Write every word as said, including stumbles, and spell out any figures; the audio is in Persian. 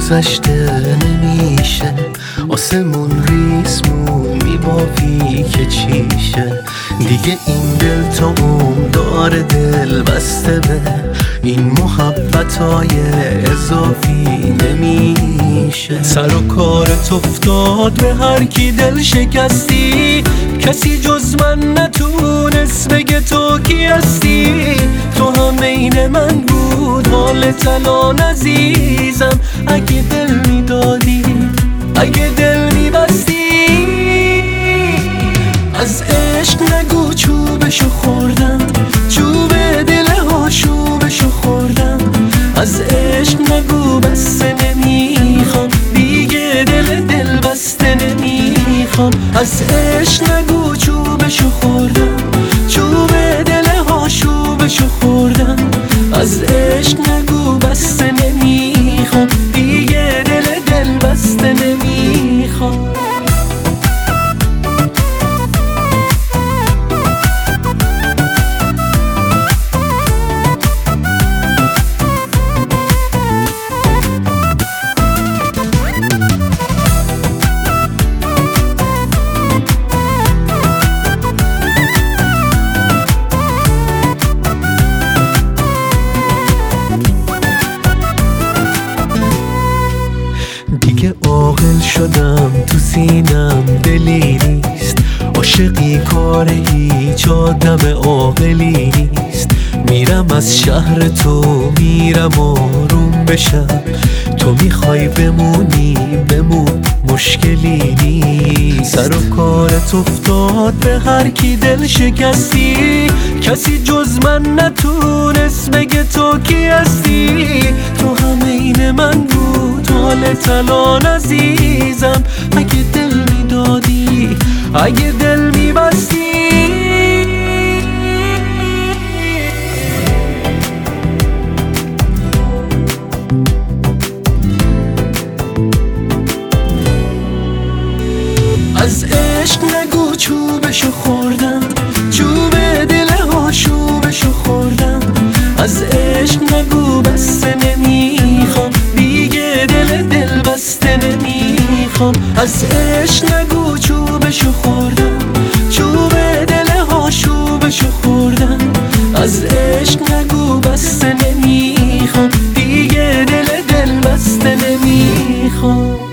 گذشته نمیشه، آسمون ریسمون میبافی که چیشه. دیگه این دل تا اون داره دل بسته به این محبتای اضافی نمیشه. سر و کارت افتاد به هر کی دل شکستی، کسی جز من نتونست بگه تو کی هستی. تو هم عین من بود حالت الان عزیزم، اگه دل میدادی اگه دل میبستی. از عشق نگو چوبشو خوردم، چوب دل ها چوبشو خوردم. از عشق نگو بسته نمیخوام، دیگه دل دل بسته نمیخوام. از عشق نگو چوبشو خوردم، چوب دل ها چوبشو خوردم. از عشق نگو بسته نمیخوام، دیگه دل دل بسته نمیخوام. دیگه عاقل شدم تو سینم دلی نیست، عاشقی کار هیچ آدم عاقلی نیست. میرم از شهر تو میرم آروم بشم، تو میخوای بمونی بمون مشکلی نیست. سر و کارت افتاد به هر کی دل شکستی، کسی جز من نتونست بگه تو کی هستی. تو هم عین من بود حالت الان عزیزم، اگه دل میدادی اگه دل میبستی. از عشق نگو چوبشو خوردم، چوب دل ها چوبشو خوردم. از عشق نگو بسته نمیخوام، دیگه دل دل بسته نمیخوام. از عشق نگو چوبشو خوردم، چوب دل ها چوبشو خوردم. از عشق نگو بسته نمیخوام، دیگه دل دل بسته نمیخوام.